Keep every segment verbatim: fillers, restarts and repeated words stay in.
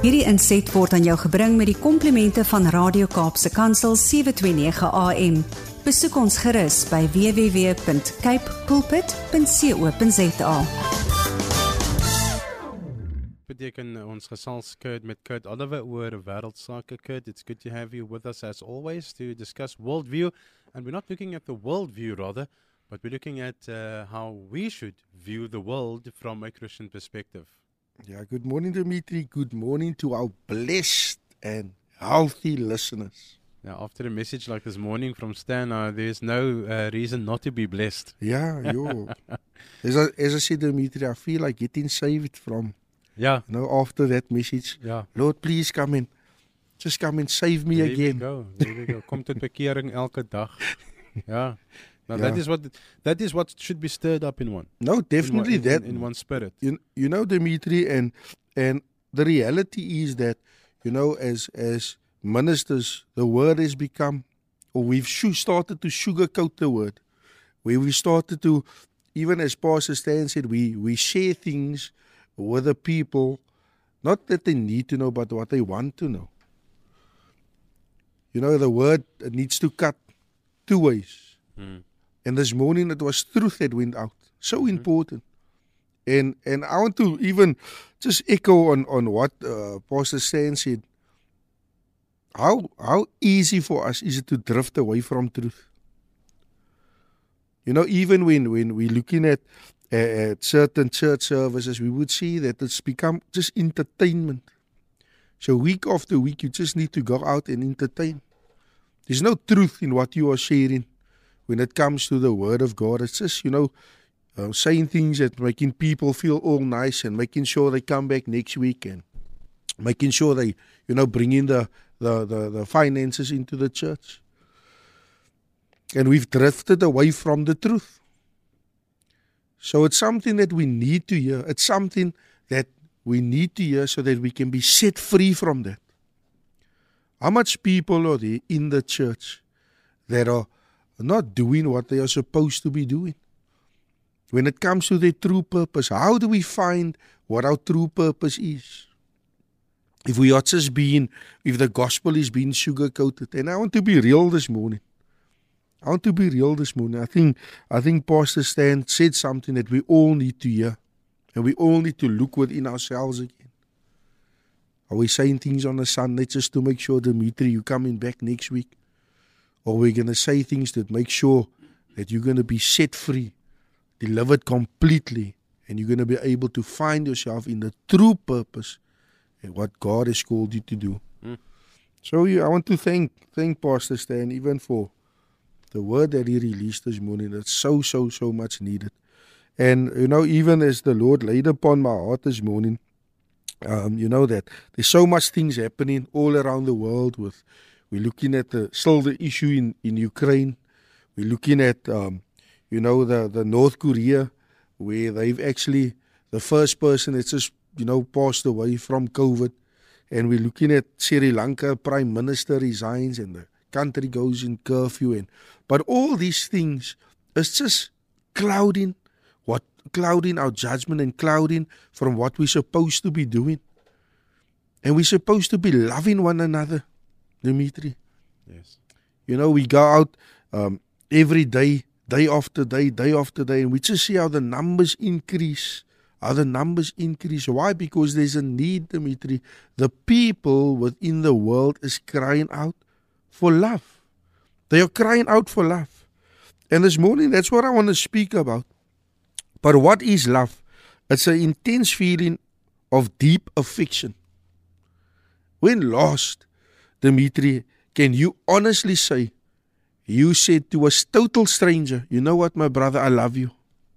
Hierdie inset word aan jou gebring met die komplimente van Radio Kaapse Kansel sewe twee nege A M. Besoek ons gerus by w w w punt cape pulpit punt co punt za. Beteken ons gesels Kurt met Kurt Oliver oor wêreldsake. Kurt, it's good to have you with us as always to discuss worldview, and we're not looking at the worldview rather, but we're looking at uh, how we should view the world from a Christian perspective. Yeah, good morning, Dimitri. Good morning to our blessed and healthy listeners. Now, after a message like this morning from Stan, uh, there's no uh, reason not to be blessed. Yeah, yo. as, I, as I said, Dimitri, I feel like getting saved from, yeah. you know, after that message. Yeah. Lord, please come in. Just come and save me there again. There we go. There we go. Kom tot bekering elke dag. Yeah. Now yeah. that is what that is what should be stirred up in one. No, definitely in, in, that in, in one spirit. You, you know, Dimitri, and and the reality is that, you know, as as ministers, the word has become, or we've started to sugarcoat the word, where we started to, even as Pastor Stan said, we we share things with the people, not that they need to know, but what they want to know. You know, the word needs to cut two ways. Mm. And this morning it was truth that went out. So mm-hmm. important. And and I want to even just echo on, on what uh, Pastor Stan said. How how easy for us is it to drift away from truth? You know, even when, when we're looking at, uh, at certain church services, we would see that it's become just entertainment. So week after week, you just need to go out and entertain. There's no truth in what you are sharing. When it comes to the word of God, it's just, you know, uh, saying things that making people feel all nice and making sure they come back next week and making sure they, you know, bring in the, the, the, the finances into the church. And we've drifted away from the truth. So it's something that we need to hear. It's something that we need to hear so that we can be set free from that. How much people are there in the church that are not doing what they are supposed to be doing? When it comes to their true purpose, how do we find what our true purpose is? If we are just being, if the gospel is being sugar-coated. And I want to be real this morning. I want to be real this morning. I think, I think Pastor Stan said something that we all need to hear. And we all need to look within ourselves again. Are we saying things on a Sunday just to make sure, Dimitri, you're coming back next week? Or we're going to say things that make sure that you're going to be set free, delivered completely, and you're going to be able to find yourself in the true purpose and what God has called you to do. Mm. So yeah, I want to thank thank Pastor Stan even for the word that he released this morning. It's so, so, so much needed. And, you know, even as the Lord laid upon my heart this morning, um, you know that there's so much things happening all around the world with. We're looking at the, still the issue in, in Ukraine. We're looking at, um, you know, the, the North Korea, where they've actually, the first person that's just, you know, passed away from COVID. And we're looking at Sri Lanka, Prime Minister resigns and the country goes in curfew. And But all these things is just clouding, what, clouding our judgment and clouding from what we're supposed to be doing. And we're supposed to be loving one another. Dimitri. Yes. You know, we go out um, every day, day after day, day after day, and we just see how the numbers increase, how the numbers increase. Why? Because there's a need, Dimitri. The people within the world is crying out for love. They are crying out for love. And this morning, that's what I want to speak about. But what is love? It's an intense feeling of deep affection. When lost, Dimitri, can you honestly say, you said to a total stranger, you know what, my brother, I love you?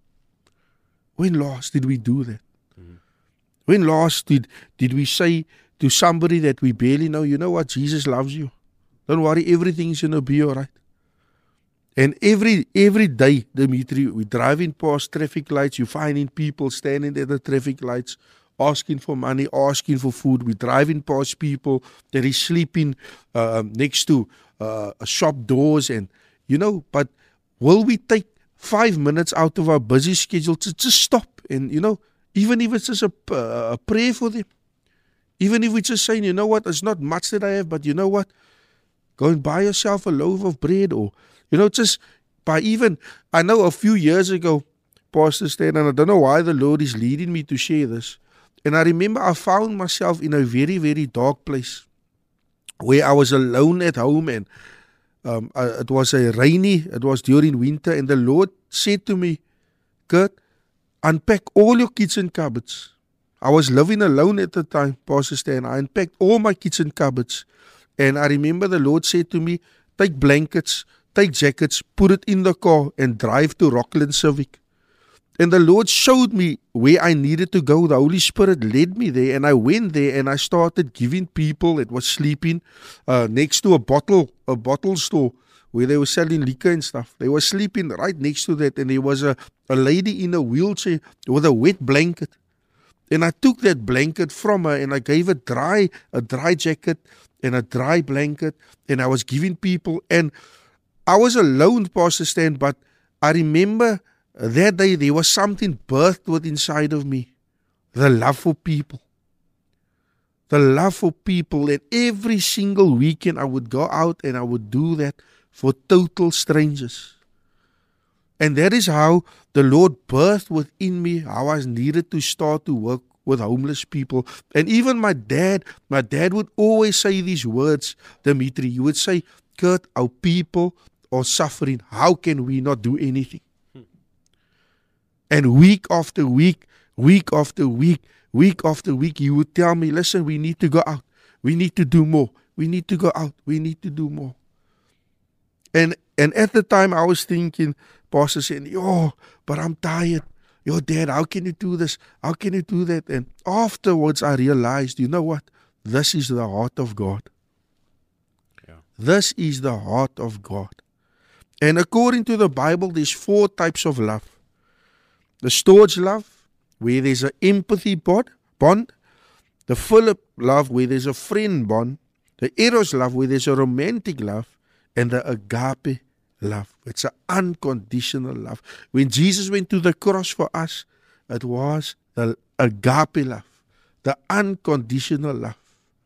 When last did we do that? Mm-hmm. When last did, did we say to somebody that we barely know, you know what, Jesus loves you? Don't worry, everything's going to be all right. And every every day, Dimitri, we're driving past traffic lights, you're finding people standing at the traffic lights, asking for money, asking for food. We're driving past people that is sleeping uh, next to uh, shop doors. And, you know, but will we take five minutes out of our busy schedule to just stop? And, you know, even if it's just a, uh, a prayer for them, Even if we're just saying, you know what, it's not much that I have, but you know what, go and buy yourself a loaf of bread, or, you know, just by even, I know a few years ago, Pastor Stan, and I don't know why the Lord is leading me to share this, and I remember I found myself in a very, very dark place, where I was alone at home, and um, uh, it was a rainy, it was during winter, and the Lord said to me, Kurt, unpack all your kitchen cupboards. I was living alone at the time, Pastor Stan. I unpacked all my kitchen cupboards. And I remember the Lord said to me, take blankets, take jackets, put it in the car and drive to Rockland Civic. And the Lord showed me where I needed to go. The Holy Spirit led me there, and I went there and I started giving people that was sleeping uh, next to a bottle, a bottle store where they were selling liquor and stuff. They were sleeping right next to that, and there was a, a lady in a wheelchair with a wet blanket. And I took that blanket from her and I gave a dry, a dry jacket and a dry blanket, and I was giving people. And I was alone, Pastor Stan, but I remember that day there was something birthed within inside of me. The love for people. The love for people. And every single weekend I would go out and I would do that for total strangers. And that is how the Lord birthed within me, how I needed to start to work with homeless people. And even my dad, my dad would always say these words, Dimitri. He would say, Kurt, our people are suffering. How can we not do anything? Hmm. And week after week, week after week, week after week, he would tell me, listen, we need to go out. We need to do more. We need to go out. We need to do more. And and at the time I was thinking, Pastor saying, yo, but I'm tired. Yo, Dad, how can you do this? How can you do that? And afterwards I realized, you know what? This is the heart of God. Yeah. This is the heart of God. And according to the Bible, there's four types of love. The storge love, where there's an empathy bond. The Philip love, where there's a friend bond. The Eros love, where there's a romantic love. And the agape love. It's an unconditional love. When Jesus went to the cross for us, it was the agape love, the unconditional love.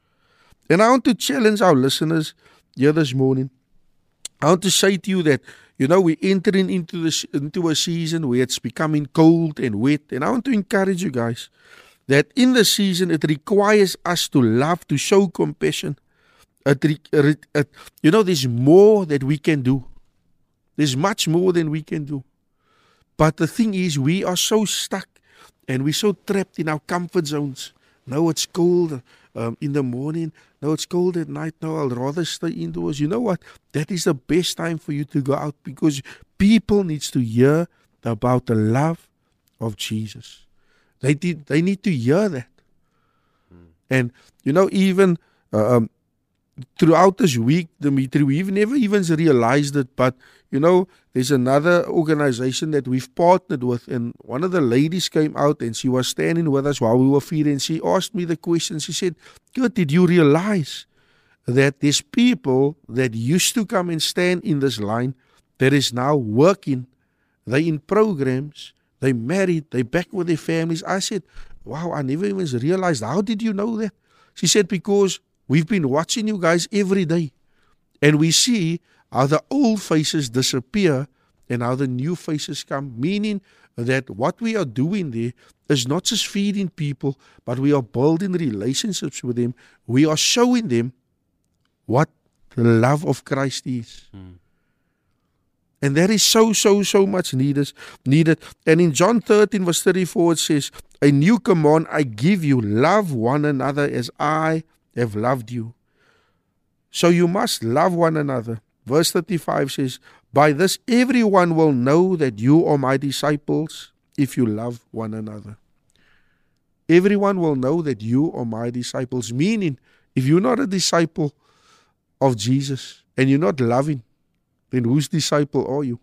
And I want to challenge our listeners here this morning. I want to say to you that, you know, we're entering into, this, into a season where it's becoming cold and wet. And I want to encourage you guys that in the season, it requires us to love, to show compassion. It, it, it, you know, there's more that we can do. There's much more than we can do. But the thing is, we are so stuck and we're so trapped in our comfort zones. No, it's cold um, in the morning. No, it's cold at night. No, I'll rather stay indoors. You know what? That is the best time for you to go out, because people need to hear about the love of Jesus. They, did, they need to hear that. Hmm. And, you know, even... Uh, um, throughout this week, Dimitri, we've never even realized it, but, you know, there's another organization that we've partnered with, and one of the ladies came out and she was standing with us while we were feeding, and she asked me the question. She said, Good, did you realize that there's people that used to come and stand in this line that is now working, they in programs, they married, they back with their families? I said, wow, I never even realized. How did you know that? She said, because we've been watching you guys every day, and we see how the old faces disappear and how the new faces come, meaning that what we are doing there is not just feeding people, but we are building relationships with them. We are showing them what the love of Christ is. Mm. And that is so, so, so much needed. needed. And in John thirteen, verse thirty-four, it says, a new command I give you, love one another as I have loved you. So you must love one another. Verse thirty-five says, by this everyone will know that you are my disciples if you love one another. Everyone will know that you are my disciples. Meaning, if you're not a disciple of Jesus and you're not loving, then whose disciple are you?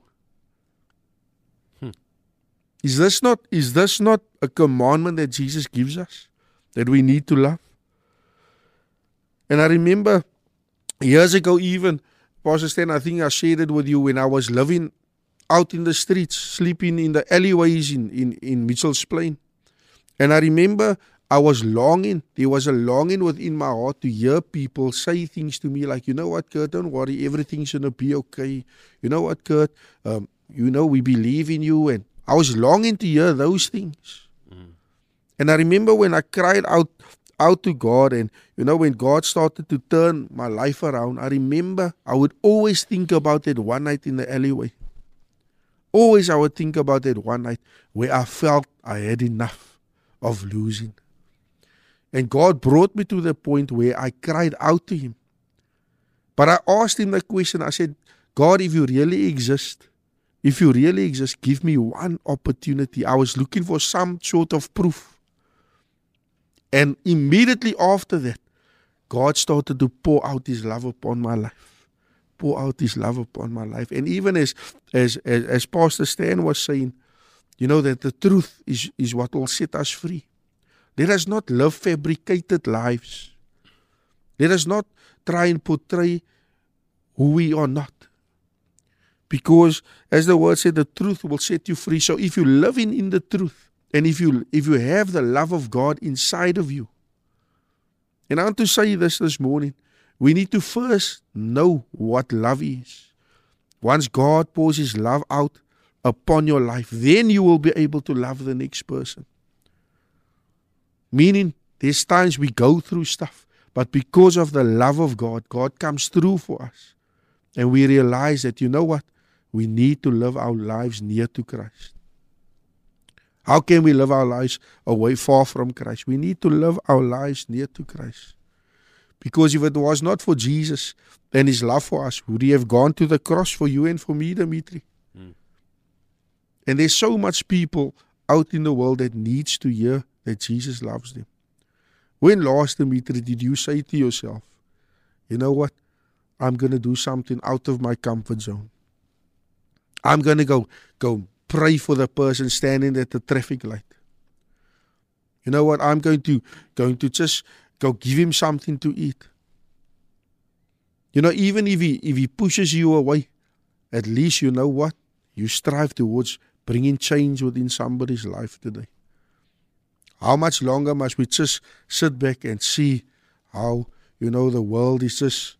Hmm. Is this not, is this not a commandment that Jesus gives us? That we need to love? And I remember years ago even, Pastor Stan, I think I shared it with you when I was living out in the streets, sleeping in the alleyways in, in, in Mitchell's Plain. And I remember I was longing, there was a longing within my heart to hear people say things to me like, you know what, Kurt, don't worry, everything's going to be okay. You know what, Kurt, um, you know, we believe in you. And I was longing to hear those things. Mm. And I remember when I cried out, out to God, and, you know, when God started to turn my life around, I remember I would always think about that one night in the alleyway. Always I would think about that one night where I felt I had enough of losing. And God brought me to the point where I cried out to Him. But I asked Him the question, I said, God, if you really exist, if you really exist, give me one opportunity. I was looking for some sort of proof. And immediately after that, God started to pour out His love upon my life. Pour out His love upon my life. And even as, as, as, as Pastor Stan was saying, you know, that the truth is, is what will set us free. Let us not live fabricated lives. Let us not try and portray who we are not. Because, as the word said, the truth will set you free. So if you live in, in the truth, and if you, if you have the love of God inside of you, and I want to say this this morning, we need to first know what love is. Once God pours His love out upon your life, then you will be able to love the next person. Meaning, there's times we go through stuff, but because of the love of God, God comes through for us. And we realize that, you know what? We need to live our lives near to Christ. How can we live our lives away, far from Christ? We need to live our lives near to Christ. Because if it was not for Jesus and His love for us, would He have gone to the cross for you and for me, Dimitri? Mm. And there's so much people out in the world that needs to hear that Jesus loves them. When last, Dimitri, did you say to yourself, you know what? I'm going to do something out of my comfort zone. I'm going to go, go pray for the person standing at the traffic light. You know what? I'm going to, going to just go give him something to eat. You know, even if he, if he pushes you away, at least you know what? You strive towards bringing change within somebody's life today. How much longer must we just sit back and see how, you know, the world is just,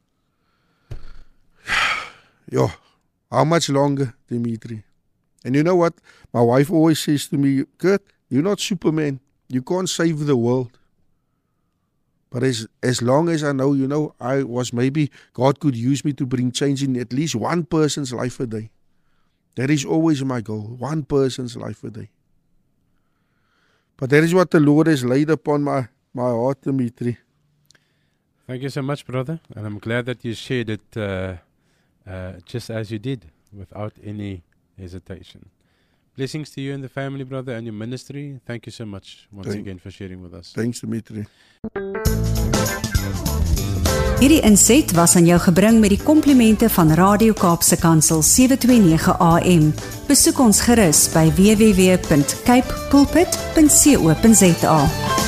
yo, how much longer, Dimitri? And you know what? My wife always says to me, Kurt, you're not Superman. You can't save the world. But as, as long as I know, you know, I was maybe, God could use me to bring change in at least one person's life a day. That is always my goal, one person's life a day. But that is what the Lord has laid upon my, my heart, Dimitri. Thank you so much, brother. And I'm glad that you shared it uh, uh, just as you did, without any hesitation. Blessings to you and the family, brother, and your ministry. Thank you so much once Thank, again for sharing with us. Thanks, Dimitri. Hierdie inset was aan jou gebring met die komplimente van Radio Kaapse Kansel sewe twee nege A M. Besoek ons gerus by w w w punt cape pulpit punt co punt za.